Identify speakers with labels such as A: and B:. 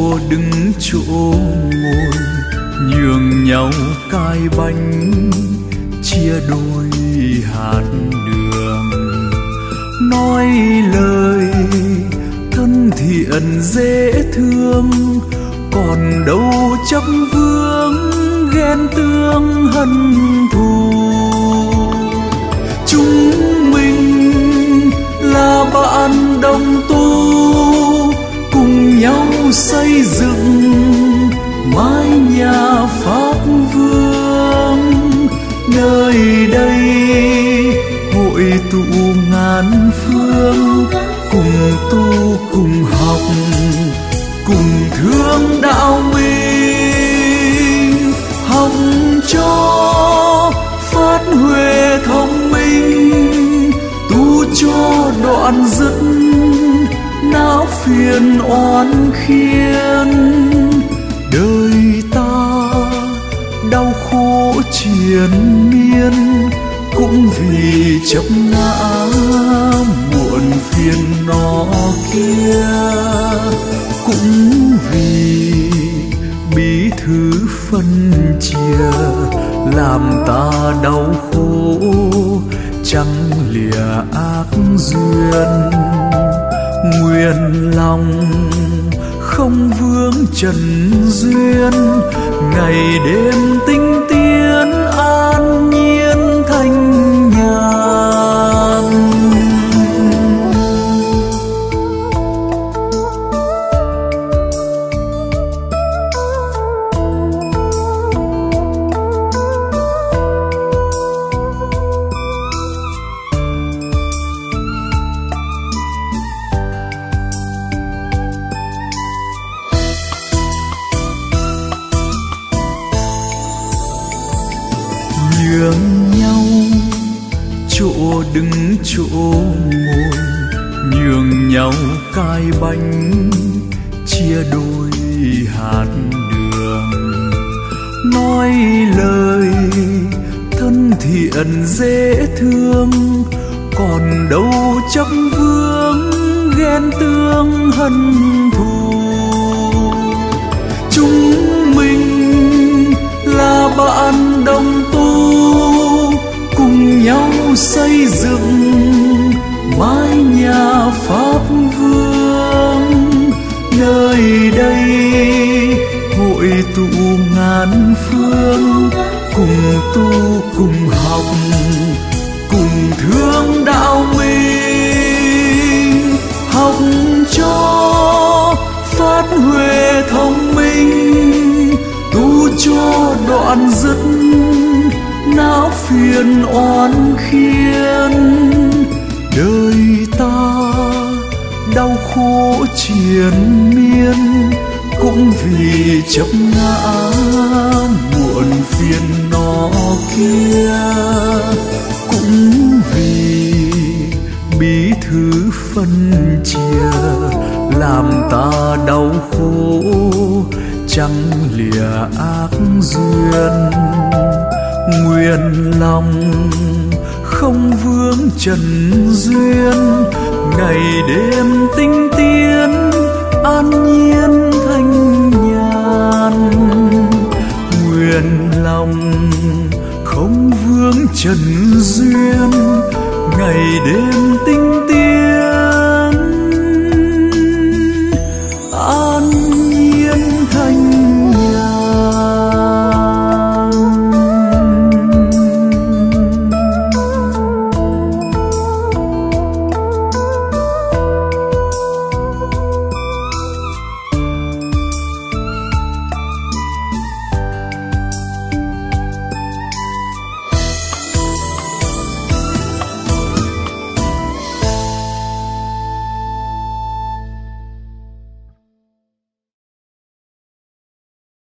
A: đứng chỗ ngồi, nhường nhau cai bánh, chia đôi hạt đường. Nói lời thân thiện dễ thương, còn đâu chấp vướng ghen tương hận thù. Chúng mình là bạn đồng tu, cùng nhau xây dựng mái nhà Pháp Vương. Nơi đây hội tụ ngàn phương, cùng tu cùng học, cùng thương đạo mình. Học cho phát huệ thông minh, tu cho đoạn dứt não phiền oan khiên. Đời ta đau khổ triền miên, cũng vì chấp ngã muộn phiền nó kia. Cũng vì bí thư phân chia, làm ta đau khổ chẳng lìa ác duyên. Nguyện lòng không vướng trần duyên, ngày đêm tinh tiến an nhiên thanh nhàn. Nhường nhau chỗ đứng chỗ ngồi, nhường nhau cai bánh, chia đôi hạt đường. Nói lời thân thiện dễ thương, còn đâu chấp vướng ghen tương hận thù. Chúng mình là bạn đồng tu, cùng nhau xây dựng mái nhà Pháp Vương. Nơi đây hội tụ ngàn phương, cùng tu cùng học, cùng thương đạo mình. Học cho phát huệ thông minh, tu cho đoạn dứt não phiền oan khiên. Đời ta đau khổ triền miên, cũng vì chấp ngã muộn phiền nó kia. Cũng vì bí thư phân chia, làm ta đau khổ chẳng lìa ác duyên. Nguyện lòng không vướng trần duyên, ngày đêm tinh tiến an